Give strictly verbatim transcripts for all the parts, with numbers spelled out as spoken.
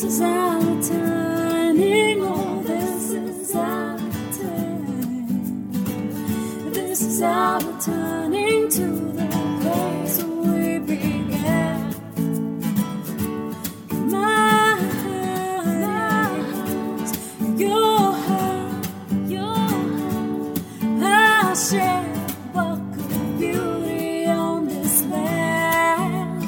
This is our turning, oh, this is our turning. This is our returning to the place we began. My hands, your heart, your heart, I'll share what could beauty on this land.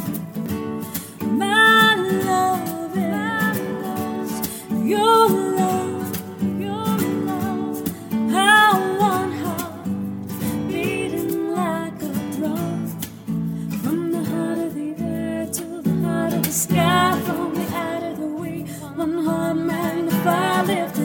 My love is your love, your love, how one heart beating like a drum. From the heart of the air to the heart of the sky, from the out of the way, one heart magnified, lifted